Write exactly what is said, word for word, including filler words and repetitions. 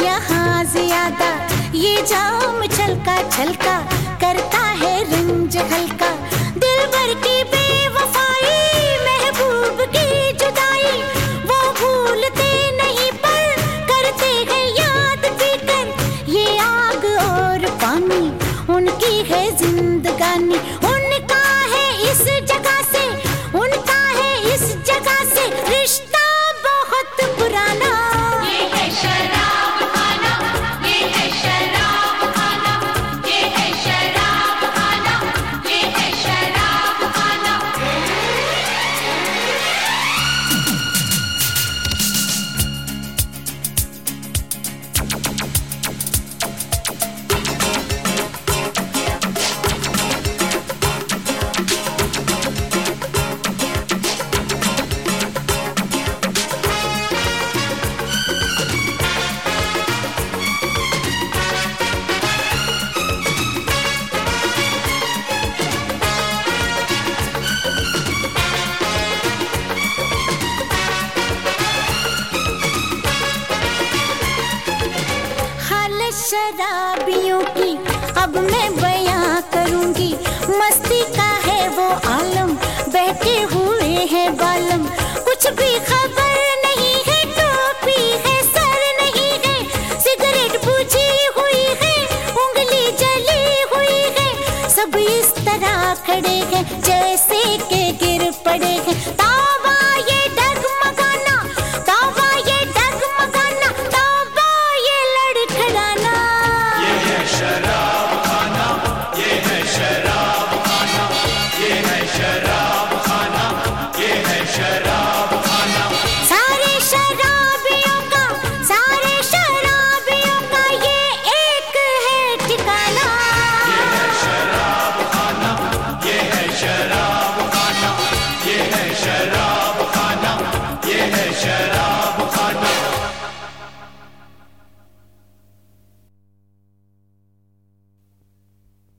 यहाँ ज्यादा ये जाम छलका छलका करता है रंज हल्का। दिल भर की बेवफाई महबूब की जुदाई वो भूलते नहीं पर करते हैं याद पीकर। ये आग और पानी उनकी है जिंदगानी, उनका है इस जगह से, उनका है इस जगह से रिश्ता बहुत पुराना। ये है शराब खाना, ये है शराब खाना, ये है शराब खाना, ये है शराब खाना। शराबियों की अब मैं बयां करूंगी, मस्ती का है वो आलम, बहके हुए हैं बालम। कुछ भी खबर नहीं है, टोपी है सर नहीं है, सिगरेट बुझी हुई है, उंगली जली हुई है, सब इस तरह खड़े हैं